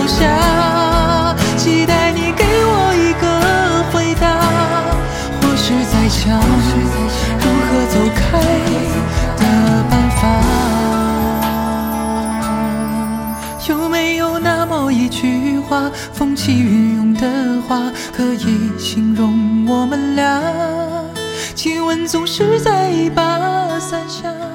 下，期待你给我一个回答，或是在想如何走开的办法。有没有那么一句话，风起云涌的话，可以形容我们俩？亲吻总是在把伞下。